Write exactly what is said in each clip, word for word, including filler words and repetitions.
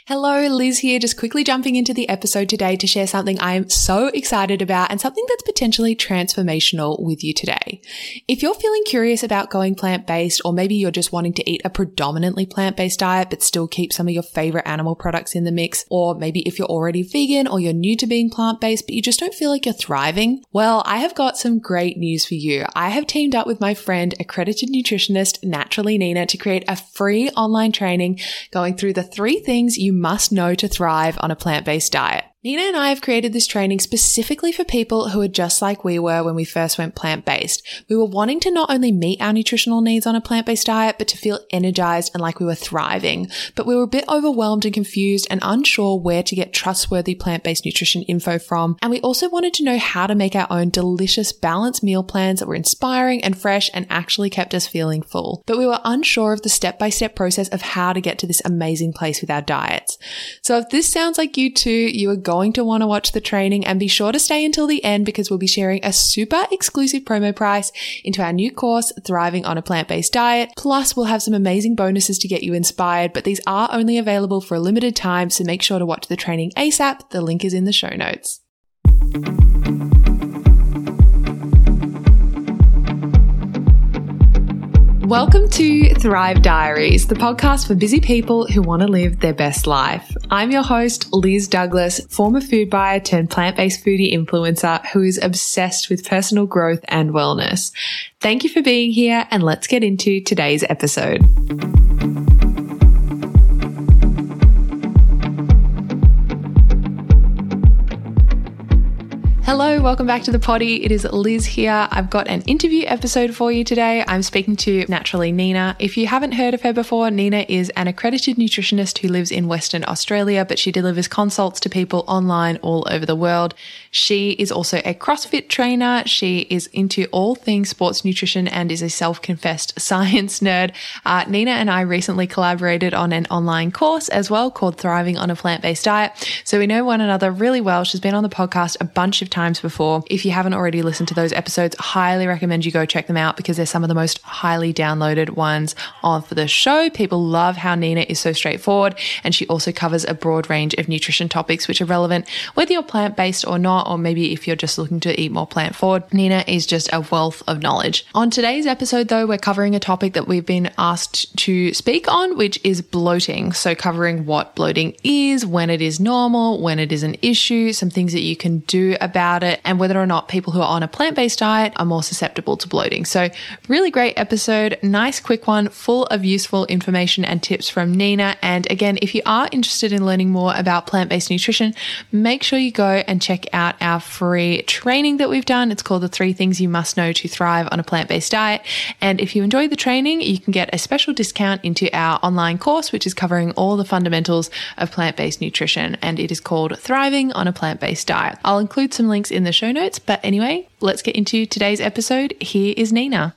Hello, Liz here, just quickly jumping into the episode today to share something I am so excited about and something that's potentially transformational with you today. If you're feeling curious about going plant-based, or maybe you're just wanting to eat a predominantly plant-based diet but still keep some of your favorite animal products in the mix, or maybe if you're already vegan or you're new to being plant-based but you just don't feel like you're thriving, well, I have got some great news for you. I have teamed up with my friend, accredited nutritionist Naturally Nina, to create a free online training going through the three things you must know to thrive on a plant-based diet. Nina and I have created this training specifically for people who are just like we were when we first went plant-based. We were wanting to not only meet our nutritional needs on a plant-based diet, but to feel energized and like we were thriving. But we were a bit overwhelmed and confused and unsure where to get trustworthy plant-based nutrition info from. And we also wanted to know how to make our own delicious, balanced meal plans that were inspiring and fresh and actually kept us feeling full. But we were unsure of the step-by-step process of how to get to this amazing place with our diets. So if this sounds like you too, you are going going to want to watch the training, and be sure to stay until the end because we'll be sharing a super exclusive promo price into our new course, Thriving on a Plant-Based Diet. Plus, we'll have some amazing bonuses to get you inspired, but these are only available for a limited time, so make sure to watch the training ASAP. The link is in the show notes. Welcome to Thrive Diaries, the podcast for busy people who want to live their best life. I'm your host, Liz Douglas, former food buyer turned plant-based foodie influencer who is obsessed with personal growth and wellness. Thank you for being here, and let's get into today's episode. Hello, welcome back to the potty. It is Liz here. I've got an interview episode for you today. I'm speaking to Naturally Nina. If you haven't heard of her before, Nina is an accredited nutritionist who lives in Western Australia, but she delivers consults to people online all over the world. She is also a CrossFit trainer. She is into all things sports nutrition and is a self-confessed science nerd. Uh, Nina and I recently collaborated on an online course as well called Thriving on a Plant-Based Diet. So we know one another really well. She's been on the podcast a bunch of times before. If you haven't already listened to those episodes, highly recommend you go check them out because they're some of the most highly downloaded ones on for the show. People love how Nina is so straightforward, and she also covers a broad range of nutrition topics which are relevant whether you're plant-based or not, or maybe if you're just looking to eat more plant-forward. Nina is just a wealth of knowledge. On today's episode though, we're covering a topic that we've been asked to speak on, which is bloating. So covering what bloating is, when it is normal, when it is an issue, some things that you can do about it, and whether or not people who are on a plant-based diet are more susceptible to bloating. So really great episode, nice quick one, full of useful information and tips from Nina. And again, if you are interested in learning more about plant-based nutrition, make sure you go and check out our free training that we've done. It's called The Three Things You Must Know to Thrive on a Plant-Based Diet. And if you enjoy the training, you can get a special discount into our online course, which is covering all the fundamentals of plant-based nutrition. And it is called Thriving on a Plant-Based Diet. I'll include some links in the show notes. But anyway, let's get into today's episode. Here is Nina.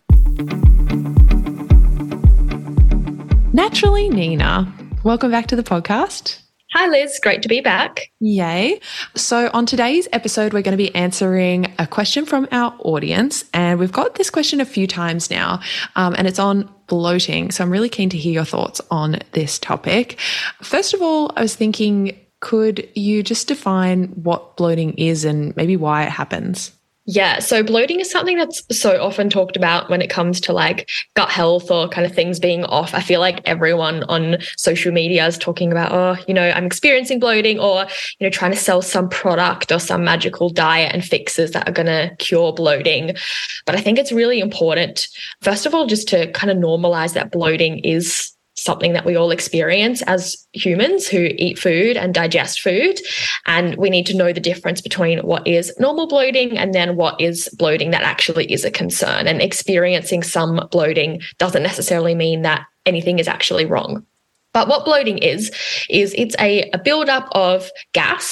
Naturally Nina, welcome back to the podcast. Hi Liz, great to be back. Yay. So on today's episode, we're going to be answering a question from our audience, and we've got this question a few times now, um, and it's on bloating. So I'm really keen to hear your thoughts on this topic. First of all, I was thinking, could you just define what bloating is and maybe why it happens? Yeah, so bloating is something that's so often talked about when it comes to like gut health or kind of things being off. I feel like everyone on social media is talking about, oh, you know, I'm experiencing bloating, or, you know, trying to sell some product or some magical diet and fixes that are going to cure bloating. But I think it's really important, first of all, just to kind of normalize that bloating is something that we all experience as humans who eat food and digest food. And we need to know the difference between what is normal bloating and then what is bloating that actually is a concern. And experiencing some bloating doesn't necessarily mean that anything is actually wrong. But what bloating is, is it's a, a buildup of gas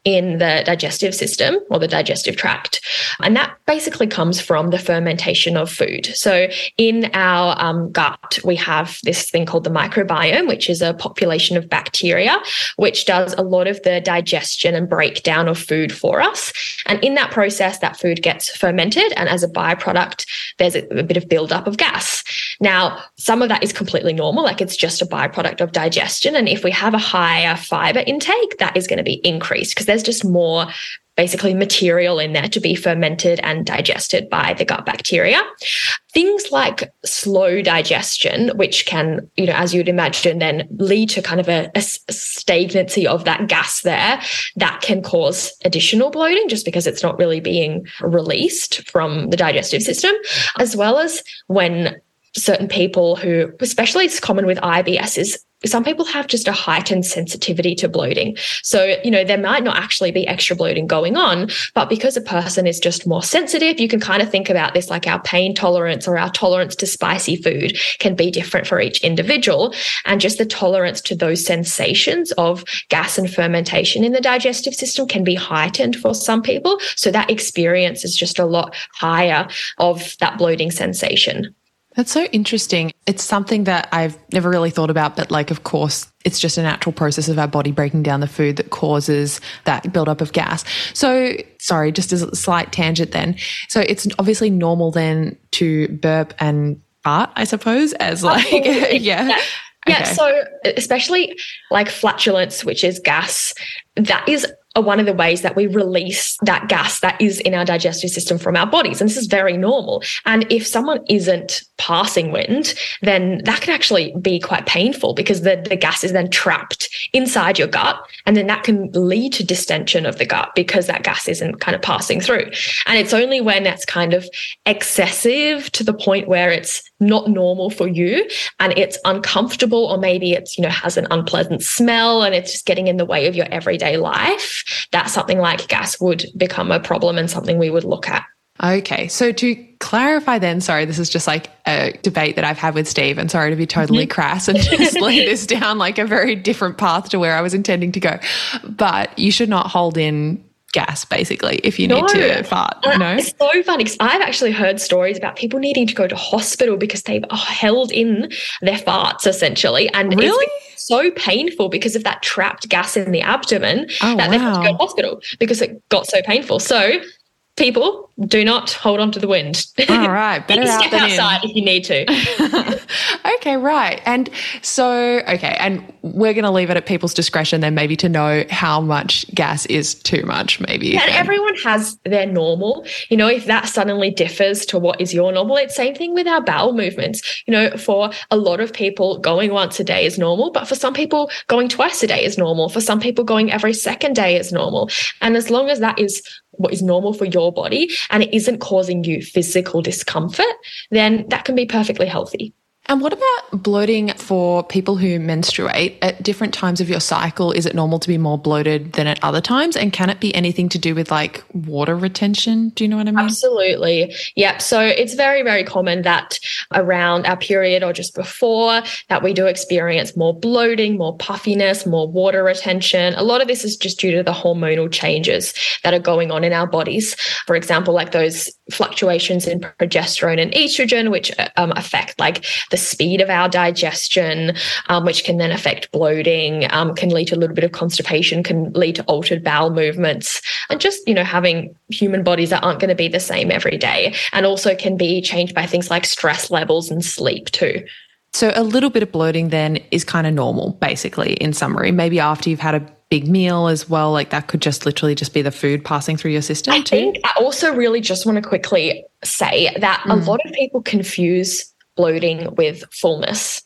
in the digestive system or the digestive tract. And that basically comes from the fermentation of food. So in our um, gut, we have this thing called the microbiome, which is a population of bacteria, which does a lot of the digestion and breakdown of food for us. And in that process, that food gets fermented. And as a byproduct, there's a, a bit of buildup of gas. Now, some of that is completely normal, like it's just a byproduct of digestion. And if we have a higher fiber intake, that is going to be increased because there's just more basically material in there to be fermented and digested by the gut bacteria. Things like slow digestion, which can, you know, as you'd imagine, then lead to kind of a, a stagnancy of that gas there, that can cause additional bloating just because it's not really being released from the digestive system, as well as when certain people who, especially it's common with I B S, is some people have just a heightened sensitivity to bloating. So, you know, there might not actually be extra bloating going on, but because a person is just more sensitive, you can kind of think about this like our pain tolerance or our tolerance to spicy food can be different for each individual. And just the tolerance to those sensations of gas and fermentation in the digestive system can be heightened for some people. So that experience is just a lot higher of that bloating sensation. That's so interesting. It's something that I've never really thought about, but like, of course, it's just a natural process of our body breaking down the food that causes that buildup of gas. So, sorry, just as a slight tangent then. So it's obviously normal then to burp and fart, I suppose, as like, yeah. Yeah. Yeah, okay. So especially like flatulence, which is gas, that is one of the ways that we release that gas that is in our digestive system from our bodies. And this is very normal. And if someone isn't passing wind, then that can actually be quite painful because the, the gas is then trapped inside your gut. And then that can lead to distension of the gut because that gas isn't kind of passing through. And it's only when it's kind of excessive to the point where it's not normal for you and it's uncomfortable, or maybe it's, you know, has an unpleasant smell and it's just getting in the way of your everyday life, that something like gas would become a problem and something we would look at. Okay. So to clarify then, sorry, this is just like a debate that I've had with Steve, and sorry to be totally mm-hmm. crass and just lay this down like a very different path to where I was intending to go. But you should not hold in gas, basically, if you no. need to fart. Uh, no, it's so funny because I've actually heard stories about people needing to go to hospital because they've oh, held in their farts essentially, and really? It's so painful because of that trapped gas in the abdomen oh, that wow. they have to go to hospital because it got so painful. So people, do not hold on to the wind. All right. Better you can out step than outside in. if you need to. Okay, right. And so, okay, and we're going to leave it at people's discretion then maybe to know how much gas is too much maybe. Yeah, and everyone has their normal. You know, if that suddenly differs to what is your normal, it's same thing with our bowel movements. You know, for a lot of people, going once a day is normal, but for some people, going twice a day is normal. For some people, going every second day is normal. And as long as that is what is normal for your body and it isn't causing you physical discomfort, then that can be perfectly healthy. And what about bloating for people who menstruate at different times of your cycle? Is it normal to be more bloated than at other times? And can it be anything to do with like water retention? Do you know what I mean? Absolutely. Yeah. So it's very, very common that around our period or just before that we do experience more bloating, more puffiness, more water retention. A lot of this is just due to the hormonal changes that are going on in our bodies. For example, like those fluctuations in progesterone and estrogen, which um, affect like the speed of our digestion, um, which can then affect bloating, um, can lead to a little bit of constipation, can lead to altered bowel movements, and just, you know, having human bodies that aren't going to be the same every day, and also can be changed by things like stress levels and sleep too. So a little bit of bloating then is kind of normal, basically, in summary. Maybe after you've had a big meal as well, like that could just literally just be the food passing through your system I too. think I also really just want to quickly say that mm. a lot of people confuse bloating with fullness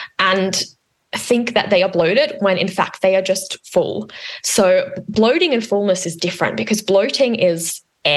and think that they are bloated when in fact they are just full. So bloating and fullness is different because bloating is air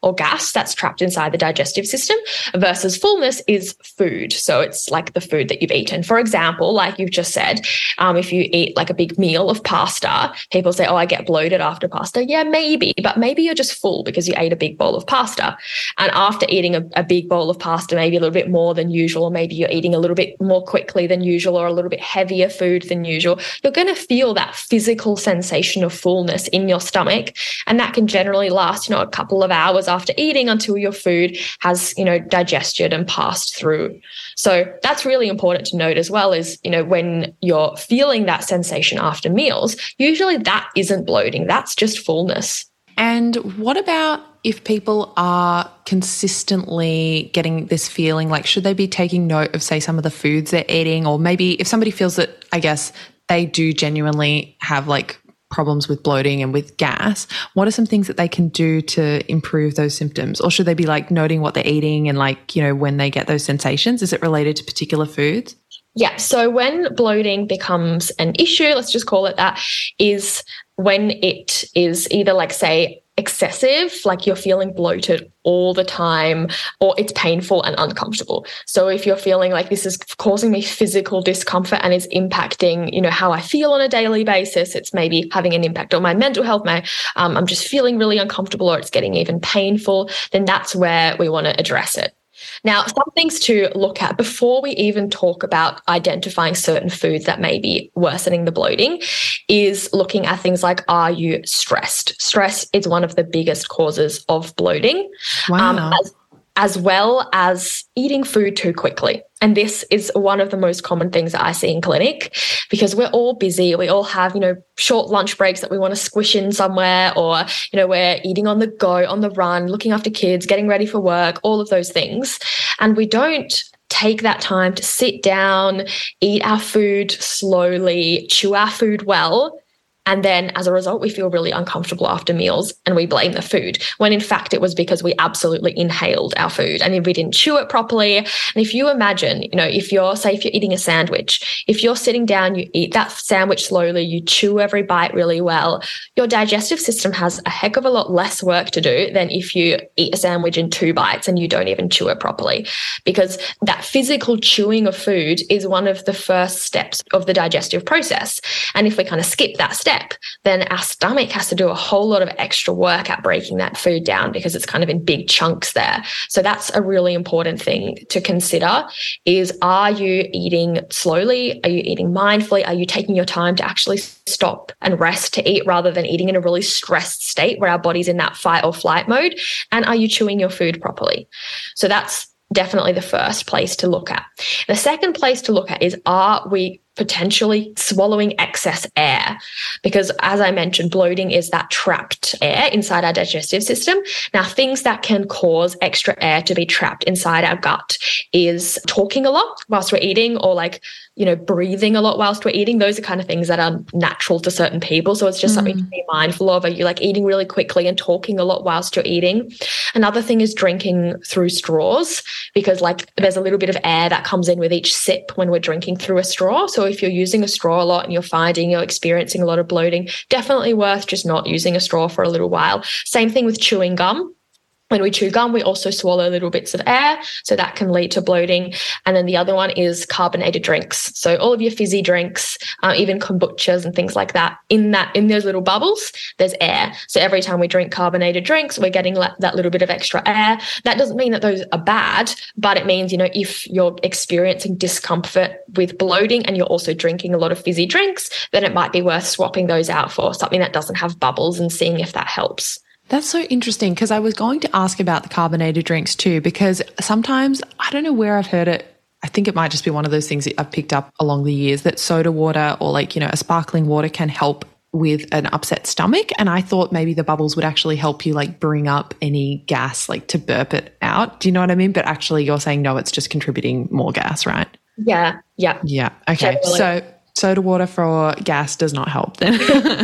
or gas that's trapped inside the digestive system, versus fullness is food. So it's like the food that you've eaten. For example, like you've just said, um, if you eat like a big meal of pasta, people say, oh, I get bloated after pasta. Yeah, maybe, but maybe you're just full because you ate a big bowl of pasta. And after eating a, a big bowl of pasta, maybe a little bit more than usual, or maybe you're eating a little bit more quickly than usual, or a little bit heavier food than usual, you're going to feel that physical sensation of fullness in your stomach. And that can generally last, you know, a couple of hours after eating until your food has, you know, digested and passed through. So that's really important to note as well, is, you know, when you're feeling that sensation after meals, usually that isn't bloating, that's just fullness. And what about if people are consistently getting this feeling, like should they be taking note of, say, some of the foods they're eating? Or maybe if somebody feels that, I guess, they do genuinely have like problems with bloating and with gas, what are some things that they can do to improve those symptoms? Or should they be like noting what they're eating and like, you know, when they get those sensations? Is it related to particular foods? Yeah. So when bloating becomes an issue, let's just call it that, is when it is either like, say, excessive, like you're feeling bloated all the time, or it's painful and uncomfortable. So if you're feeling like this is causing me physical discomfort and is impacting, you know, how I feel on a daily basis, it's maybe having an impact on my mental health, my, um, I'm just feeling really uncomfortable, or it's getting even painful, then that's where we want to address it. Now, some things to look at before we even talk about identifying certain foods that may be worsening the bloating is looking at things like, are you stressed? Stress is one of the biggest causes of bloating. Wow. Um, as, as well as eating food too quickly. And this is one of the most common things that I see in clinic, because we're all busy. We all have, you know, short lunch breaks that we want to squish in somewhere, or, you know, we're eating on the go, on the run, looking after kids, getting ready for work, all of those things. And we don't take that time to sit down, eat our food slowly, chew our food well. And then as a result, we feel really uncomfortable after meals and we blame the food, when in fact it was because we absolutely inhaled our food and if we didn't chew it properly. And if you imagine, you know, if you're, say, if you're eating a sandwich, if you're sitting down, you eat that sandwich slowly, you chew every bite really well, your digestive system has a heck of a lot less work to do than if you eat a sandwich in two bites and you don't even chew it properly. Because that physical chewing of food is one of the first steps of the digestive process. And if we kind of skip that step, then our stomach has to do a whole lot of extra work at breaking that food down, because it's kind of in big chunks there. So that's a really important thing to consider, is, are you eating slowly? Are you eating mindfully? Are you taking your time to actually stop and rest to eat, rather than eating in a really stressed state where our body's in that fight or flight mode? And are you chewing your food properly? So that's definitely the first place to look at. The second place to look at is, are we potentially swallowing excess air? Because as I mentioned, bloating is that trapped air inside our digestive system. Now, things that can cause extra air to be trapped inside our gut is talking a lot whilst we're eating, or like, you know, breathing a lot whilst we're eating. Those are kind of things that are natural to certain people. So it's just mm. something to be mindful of. Are you like eating really quickly and talking a lot whilst you're eating? Another thing is drinking through straws, because like there's a little bit of air that comes in with each sip when we're drinking through a straw. So if you're using a straw a lot and you're finding you're experiencing a lot of bloating, definitely worth just not using a straw for a little while. Same thing with chewing gum. When we chew gum, we also swallow little bits of air, so that can lead to bloating. And then the other one is carbonated drinks. So all of your fizzy drinks, uh, even kombuchas and things like that, in that in those little bubbles, there's air. So every time we drink carbonated drinks, we're getting la- that little bit of extra air. That doesn't mean that those are bad, but it means, you know, if you're experiencing discomfort with bloating and you're also drinking a lot of fizzy drinks, then it might be worth swapping those out for something that doesn't have bubbles and seeing if that helps. That's so interesting, because I was going to ask about the carbonated drinks too, because sometimes, I don't know where I've heard it, I think it might just be one of those things that I've picked up along the years, that soda water or like, you know, a sparkling water can help with an upset stomach. And I thought maybe the bubbles would actually help you like bring up any gas, like to burp it out. Do you know what I mean? But actually you're saying, no, it's just contributing more gas, right? Yeah. Yeah. Yeah. Okay. Generally. So soda water for gas does not help then.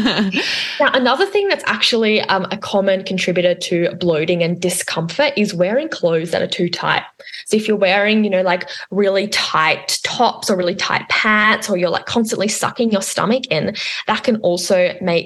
Now, another thing that's actually um, a common contributor to bloating and discomfort is wearing clothes that are too tight. So if you're wearing, you know, like really tight tops or really tight pants, or you're like constantly sucking your stomach in, that can also make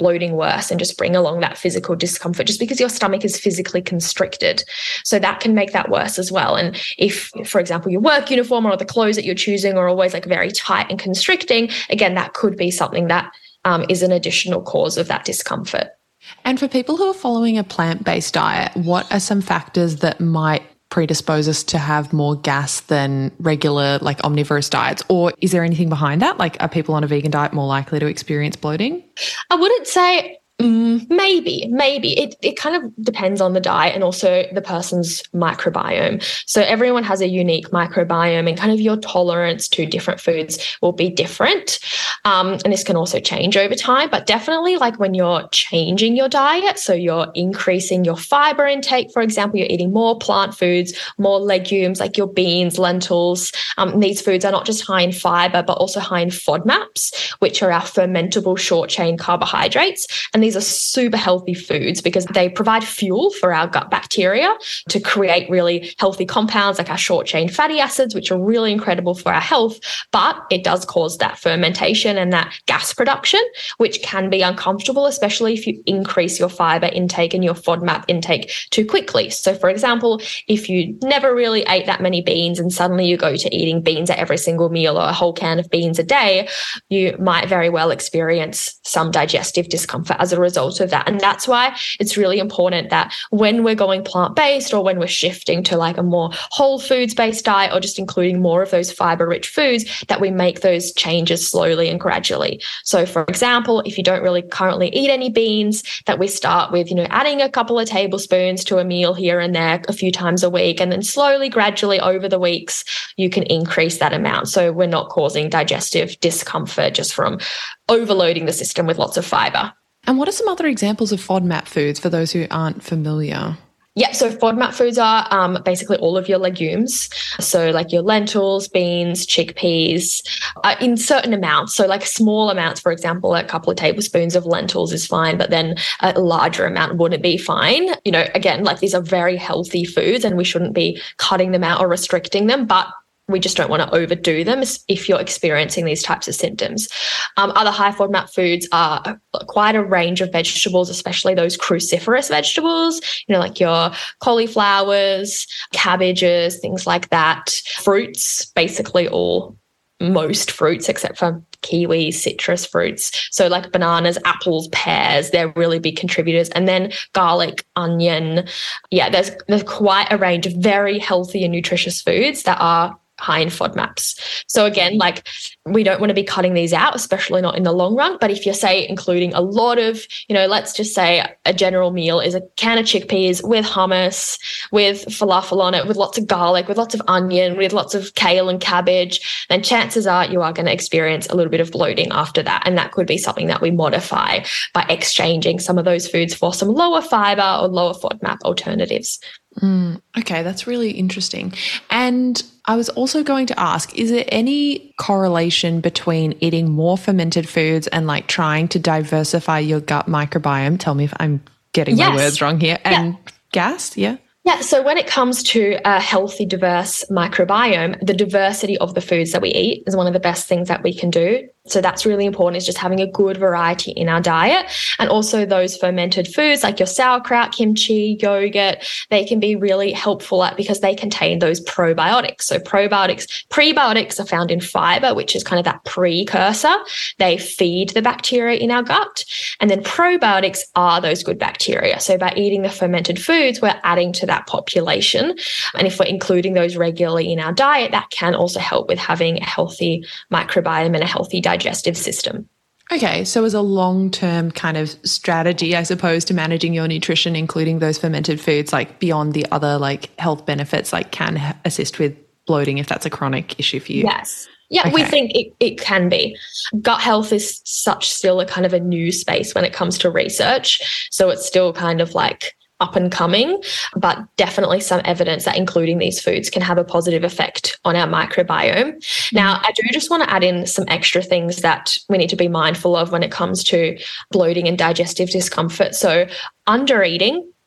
bloating worse and just bring along that physical discomfort just because your stomach is physically constricted. So that can make that worse as well. And if, for example, your work uniform or the clothes that you're choosing are always like very tight and constricting, again, that could be something that um, is an additional cause of that discomfort. And for people who are following a plant-based diet, what are some factors that might predispose us to have more gas than regular, like omnivorous diets? Or is there anything behind that? Like, are people on a vegan diet more likely to experience bloating? I wouldn't say Mm, maybe, maybe. It it kind of depends on the diet and also the person's microbiome. So everyone has a unique microbiome and kind of your tolerance to different foods will be different. Um, and this can also change over time, but definitely like when you're changing your diet, so you're increasing your fiber intake, for example, you're eating more plant foods, more legumes like your beans, lentils. Um, these foods are not just high in fiber, but also high in FODMAPs, which are our fermentable short chain carbohydrates. And these are super healthy foods because they provide fuel for our gut bacteria to create really healthy compounds like our short chain fatty acids, which are really incredible for our health. But it does cause that fermentation and that gas production, which can be uncomfortable, especially if you increase your fiber intake and your FODMAP intake too quickly. So for example, if you never really ate that many beans and suddenly you go to eating beans at every single meal or a whole can of beans a day, you might very well experience some digestive discomfort as a result of that. And that's why it's really important that when we're going plant-based or when we're shifting to like a more whole foods-based diet or just including more of those fiber-rich foods, that we make those changes slowly and gradually. So for example, if you don't really currently eat any beans, that we start with, you know, adding a couple of tablespoons to a meal here and there a few times a week. And then slowly, gradually over the weeks, you can increase that amount. So we're not causing digestive discomfort just from overloading the system with lots of fiber. And what are some other examples of FODMAP foods for those who aren't familiar? Yeah, so FODMAP foods are um, basically all of your legumes. So like your lentils, beans, chickpeas, uh, in certain amounts. So like small amounts, for example, a couple of tablespoons of lentils is fine, but then a larger amount wouldn't be fine. You know, again, like these are very healthy foods and we shouldn't be cutting them out or restricting them, but we just don't want to overdo them if you're experiencing these types of symptoms. Um, other high FODMAP foods are quite a range of vegetables, especially those cruciferous vegetables, you know, like your cauliflowers, cabbages, things like that. Fruits, basically all, most fruits except for kiwi, citrus fruits. So like bananas, apples, pears, they're really big contributors. And then garlic, onion. Yeah, there's there's quite a range of very healthy and nutritious foods that are high in FODMAPs. So again, like we don't want to be cutting these out, especially not in the long run. But if you're, say, including a lot of, you know, let's just say a general meal is a can of chickpeas with hummus, with falafel on it, with lots of garlic, with lots of onion, with lots of kale and cabbage, then chances are you are going to experience a little bit of bloating after that. And that could be something that we modify by exchanging some of those foods for some lower fiber or lower FODMAP alternatives. Mm, okay, that's really interesting. And I was also going to ask, is there any correlation between eating more fermented foods and like trying to diversify your gut microbiome? Tell me if I'm getting yes. my words wrong here. And yeah. gas, yeah? Yeah, so when it comes to a healthy, diverse microbiome, the diversity of the foods that we eat is one of the best things that we can do. So that's really important, is just having a good variety in our diet. And also those fermented foods like your sauerkraut, kimchi, yogurt, they can be really helpful at because they contain those probiotics. So probiotics, prebiotics are found in fiber, which is kind of that precursor. They feed the bacteria in our gut. And then probiotics are those good bacteria. So by eating the fermented foods, we're adding to that population. And if we're including those regularly in our diet, that can also help with having a healthy microbiome and a healthy digestive system. Okay, so as a long-term kind of strategy, I suppose, to managing your nutrition, including those fermented foods, like beyond the other like health benefits, like can assist with bloating if that's a chronic issue for you. Yes. Yeah, okay. We think it, it can be. Gut health is such still a kind of a new space when it comes to research. So it's still kind of like up and coming, but definitely some evidence that including these foods can have a positive effect on our microbiome. Mm-hmm. Now, I do just want to add in some extra things that we need to be mindful of when it comes to bloating and digestive discomfort. So under eating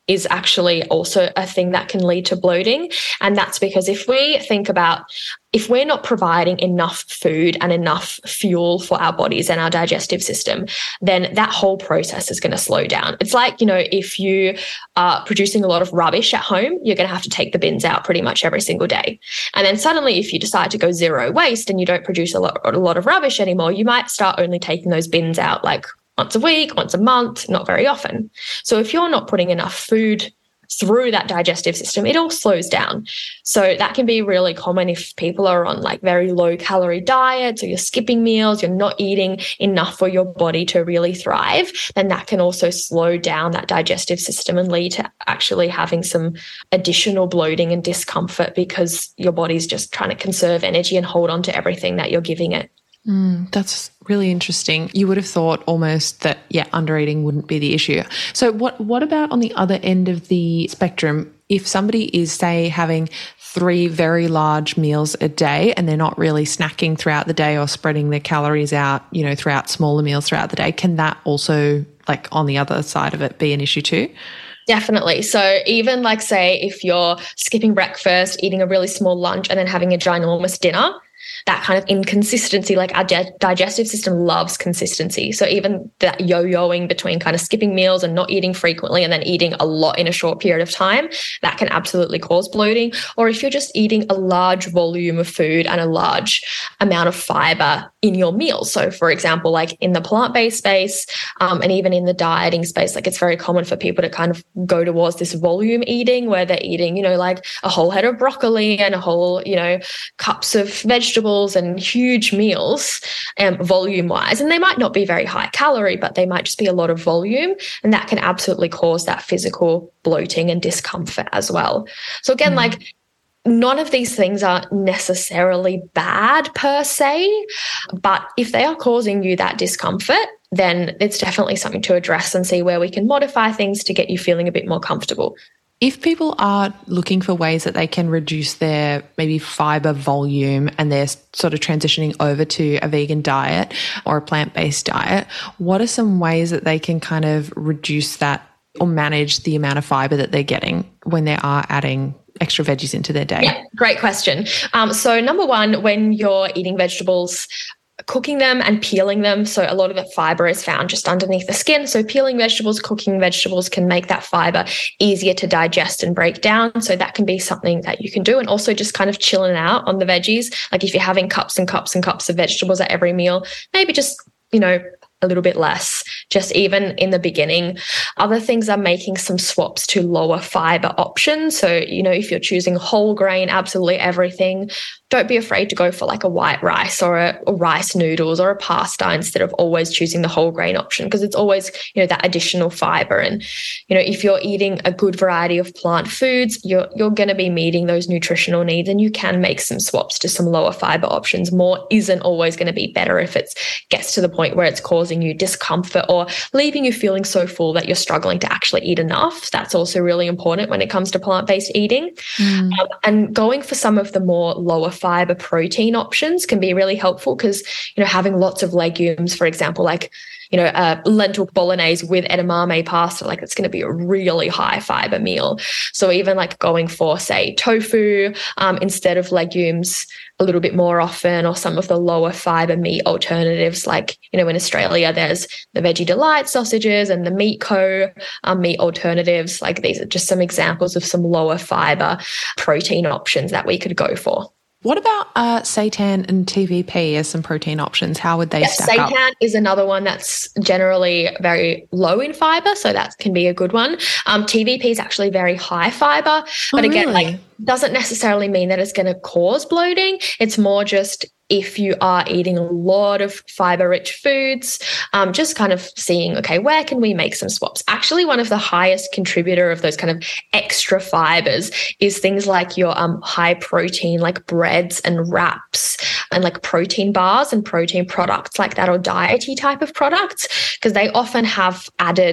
is actually also a thing that can lead to bloating. And that's because if we think about if we're not providing enough food and enough fuel for our bodies and our digestive system, then that whole process is going to slow down. It's like, you know, if you are producing a lot of rubbish at home, you're going to have to take the bins out pretty much every single day. And then suddenly, if you decide to go zero waste and you don't produce a lot, a lot of rubbish anymore, you might start only taking those bins out like once a week, once a month, not very often. So if you're not putting enough food through that digestive system, it all slows down. So that can be really common if people are on like very low calorie diets, or you're skipping meals, you're not eating enough for your body to really thrive, then that can also slow down that digestive system and lead to actually having some additional bloating and discomfort because your body's just trying to conserve energy and hold on to everything that you're giving it. Mm, that's really interesting. You would have thought almost that, yeah, undereating wouldn't be the issue. So what, what about on the other end of the spectrum? If somebody is, say, having three very large meals a day and they're not really snacking throughout the day or spreading their calories out, you know, throughout smaller meals throughout the day, can that also, like on the other side of it, be an issue too? Definitely. So even like, say, if you're skipping breakfast, eating a really small lunch and then having a ginormous dinner, that kind of inconsistency, like our di- digestive system loves consistency. So even that yo-yoing between kind of skipping meals and not eating frequently and then eating a lot in a short period of time, that can absolutely cause bloating. Or if you're just eating a large volume of food and a large amount of fiber in your meals. So for example, like in the plant-based space um, and even in the dieting space, like it's very common for people to kind of go towards this volume eating where they're eating, you know, like a whole head of broccoli and a whole, you know, cups of vegetables and huge meals um, volume wise. And they might not be very high calorie, but they might just be a lot of volume. And that can absolutely cause that physical bloating and discomfort as well. So again, mm. like none of these things are necessarily bad per se, but if they are causing you that discomfort, then it's definitely something to address and see where we can modify things to get you feeling a bit more comfortable. If people are looking for ways that they can reduce their maybe fiber volume and they're sort of transitioning over to a vegan diet or a plant-based diet, what are some ways that they can kind of reduce that or manage the amount of fiber that they're getting when they are adding extra veggies into their day? Yeah, great question. Um, so number one, when you're eating vegetables, cooking them and peeling them. So a lot of the fiber is found just underneath the skin. So peeling vegetables, cooking vegetables can make that fiber easier to digest and break down. So that can be something that you can do. And also just kind of chilling out on the veggies. Like if you're having cups and cups and cups of vegetables at every meal, maybe just, you know, a little bit less, just even in the beginning. Other things are making some swaps to lower fiber options. So, you know, if you're choosing whole grain, absolutely everything, don't be afraid to go for like a white rice or a, a rice noodles or a pasta instead of always choosing the whole grain option, because it's always, you know, that additional fiber. And, you know, if you're eating a good variety of plant foods, you're, you're going to be meeting those nutritional needs, and you can make some swaps to some lower fiber options. More isn't always going to be better if it gets to the point where it's causing you discomfort or leaving you feeling so full that you're struggling to actually eat enough. That's also really important when it comes to plant-based eating. Mm. Um, and going for some of the more lower fiber protein options can be really helpful, because, you know, having lots of legumes, for example, like, you know, a lentil bolognese with edamame pasta, like it's going to be a really high fiber meal. So even like going for, say, tofu um, instead of legumes a little bit more often, or some of the lower fiber meat alternatives, like, you know, in Australia, there's the Veggie Delight sausages and the Meat Co um, meat alternatives. Like these are just some examples of some lower fiber protein options that we could go for. What about uh, seitan and T V P as some protein options? How would they yes, stack up? Seitan is another one that's generally very low in fiber, so that can be a good one. Um, T V P is actually very high fiber, but oh, again, really? like doesn't necessarily mean that it's going to cause bloating. It's more just if you are eating a lot of fiber-rich foods, um, just kind of seeing, okay, where can we make some swaps? Actually, one of the highest contributor of those kind of extra fibers is things like your um, high protein, like breads and wraps, and like protein bars and protein products like that, or diety type of products, because they often have added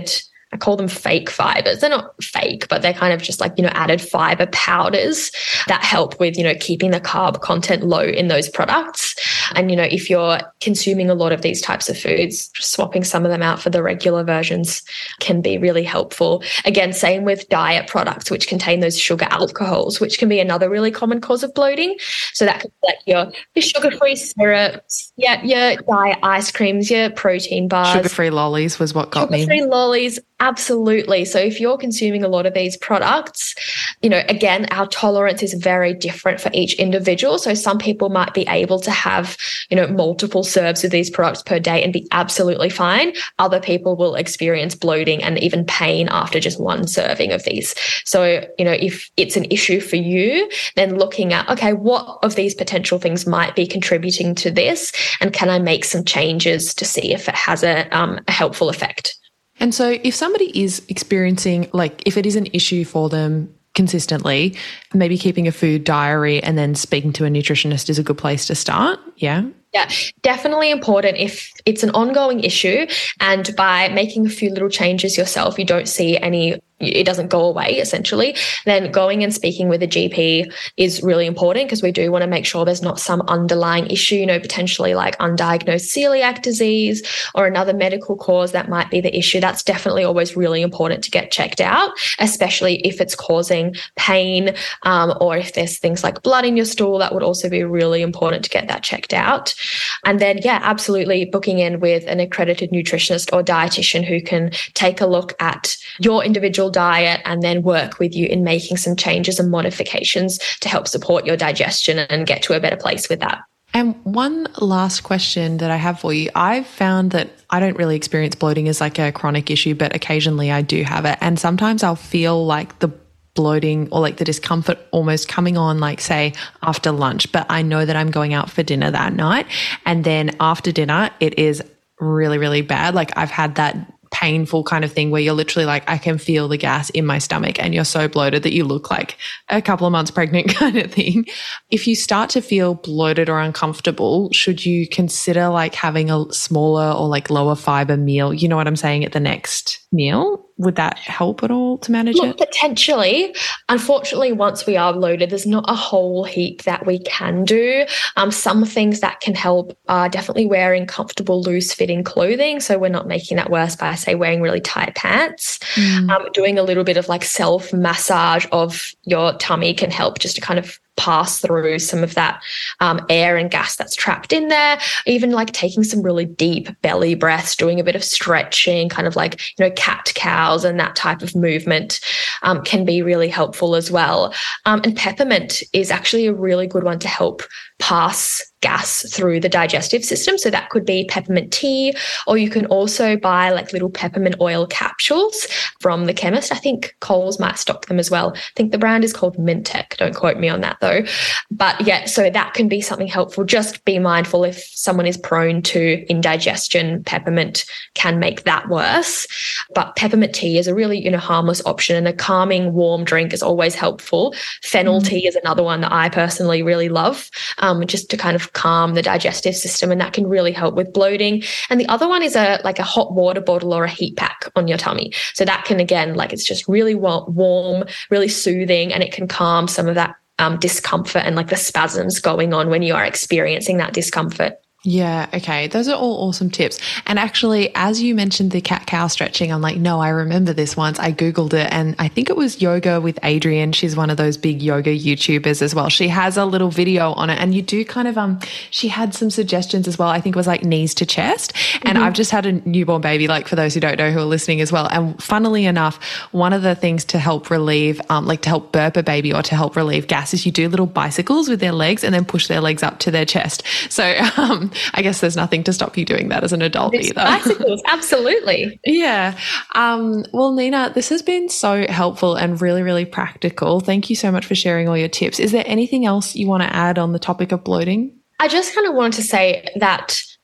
I call them fake fibers. They're not fake, but they're kind of just like, you know, added fiber powders that help with, you know, keeping the carb content low in those products. And, you know, if you're consuming a lot of these types of foods, swapping some of them out for the regular versions can be really helpful. Again, same with diet products, which contain those sugar alcohols, which can be another really common cause of bloating. So that could be like your, your sugar-free syrups, yeah, your diet ice creams, your protein bars. Sugar-free lollies was what got me. Sugar-free lollies, absolutely. So if you're consuming a lot of these products, you know, again, our tolerance is very different for each individual. So some people might be able to have, you know, multiple serves of these products per day and be absolutely fine. Other people will experience bloating and even pain after just one serving of these. So, you know, if it's an issue for you, then looking at, okay, what of these potential things might be contributing to this? And can I make some changes to see if it has a, um, a helpful effect? And so if somebody is experiencing, like if it is an issue for them consistently, maybe keeping a food diary and then speaking to a nutritionist is a good place to start. Yeah. Yeah, definitely important if it's an ongoing issue, and by making a few little changes yourself, you don't see any, it doesn't go away essentially, then going and speaking with a G P is really important, because we do want to make sure there's not some underlying issue, you know, potentially like undiagnosed celiac disease or another medical cause that might be the issue. That's definitely always really important to get checked out, especially if it's causing pain, um, or if there's things like blood in your stool. That would also be really important to get that checked out. And then, yeah, absolutely booking in with an accredited nutritionist or dietitian who can take a look at your individual diet and then work with you in making some changes and modifications to help support your digestion and get to a better place with that. And one last question that I have for you. I've found that I don't really experience bloating as like a chronic issue, but occasionally I do have it. And sometimes I'll feel like the bloating or like the discomfort almost coming on, like say after lunch, but I know that I'm going out for dinner that night. And then after dinner, it is really, really bad. Like I've had that painful kind of thing where you're literally like, I can feel the gas in my stomach and you're so bloated that you look like a couple of months pregnant kind of thing. If you start to feel bloated or uncomfortable, should you consider like having a smaller or like lower fiber meal? You know what I'm saying, at the next meal? Would that help at all to manage Look, it? Potentially. Unfortunately, once we are bloated, there's not a whole heap that we can do. Um, some things that can help are definitely wearing comfortable, loose-fitting clothing, so we're not making that worse by, say, wearing really tight pants. Mm. Um, doing a little bit of like self-massage of your tummy can help just to kind of pass through some of that um, air and gas that's trapped in there. Even like taking some really deep belly breaths, doing a bit of stretching, kind of like, you know, cat cows and that type of movement um, can be really helpful as well. Um, and peppermint is actually a really good one to help pass gas through the digestive system. So that could be peppermint tea, or you can also buy like little peppermint oil capsules from the chemist. I think Coles might stock them as well. I think the brand is called Mintec. Don't quote me on that though. But yeah, so that can be something helpful. Just be mindful if someone is prone to indigestion, peppermint can make that worse. But peppermint tea is a really, you know, harmless option, and a calming warm drink is always helpful. Fennel mm. tea is another one that I personally really love, um, just to kind of calm the digestive system, and that can really help with bloating. And the other one is a like a hot water bottle or a heat pack on your tummy. So that can, again, like it's just really warm, really soothing, and it can calm some of that um, discomfort and like the spasms going on when you are experiencing that discomfort. Yeah, okay. Those are all awesome tips. And actually, as you mentioned the cat-cow stretching, I'm like, no, I remember this once. I Googled it, and I think it was Yoga with Adriene. She's one of those big yoga YouTubers as well. She has a little video on it, and you do kind of, um, she had some suggestions as well. I think it was like knees to chest. And mm-hmm. I've just had a newborn baby, like for those who don't know who are listening as well. And funnily enough, one of the things to help relieve, um, like to help burp a baby or to help relieve gas is you do little bicycles with their legs and then push their legs up to their chest. So, um, I guess there's nothing to stop you doing that as an adult it's either. Bicycles, absolutely. Yeah. Um, well, Nina, this has been so helpful and really, really practical. Thank you so much for sharing all your tips. Is there anything else you want to add on the topic of bloating? I just kind of wanted to say that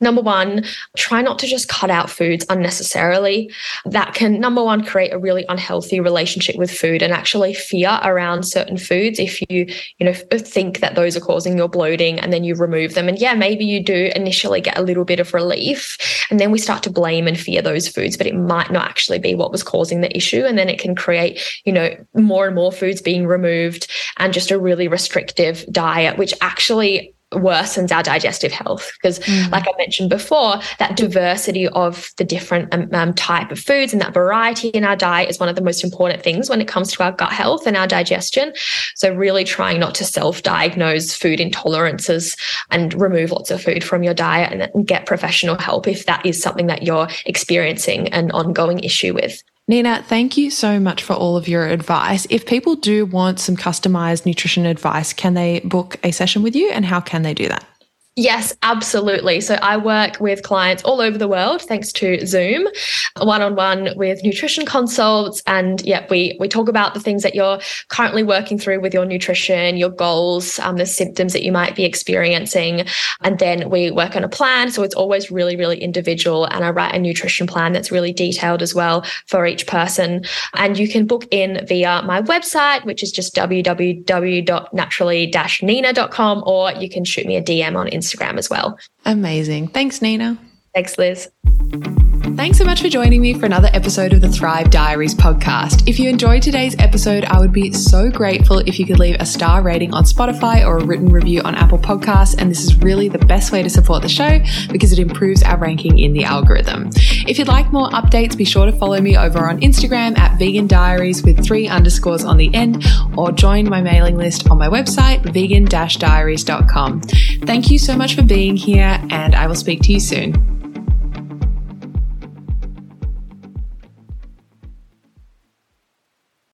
Number one, try not to just cut out foods unnecessarily. That can, number one, create a really unhealthy relationship with food and actually fear around certain foods if you, you know, think that those are causing your bloating and then you remove them. And yeah, maybe you do initially get a little bit of relief and then we start to blame and fear those foods, but it might not actually be what was causing the issue. And then it can create, you know, more and more foods being removed and just a really restrictive diet, which actually worsens our digestive health because mm. like I mentioned before, that diversity of the different um, um, type of foods and that variety in our diet is one of the most important things when it comes to our gut health and our digestion. So really trying not to self-diagnose food intolerances and remove lots of food from your diet and, and get professional help if that is something that you're experiencing an ongoing issue with. Nina, thank you so much for all of your advice. If people do want some customized nutrition advice, can they book a session with you and how can they do that? Yes, absolutely. So I work with clients all over the world, thanks to Zoom, one-on-one with nutrition consults. And yeah, we we talk about the things that you're currently working through with your nutrition, your goals, um, the symptoms that you might be experiencing. And then we work on a plan. So it's always really, really individual. And I write a nutrition plan that's really detailed as well for each person. And you can book in via my website, which is just w w w dot naturally dash nina dot com, or you can shoot me a D M on Instagram. Instagram as well. Amazing. Thanks, Nina. Thanks, Liz. Thanks so much for joining me for another episode of the Thrive Diaries podcast. If you enjoyed today's episode, I would be so grateful if you could leave a star rating on Spotify or a written review on Apple Podcasts. And this is really the best way to support the show because it improves our ranking in the algorithm. If you'd like more updates, be sure to follow me over on Instagram at Vegan Diaries with three underscores on the end, or join my mailing list on my website, vegan dash diaries dot com. Thank you so much for being here, and I will speak to you soon.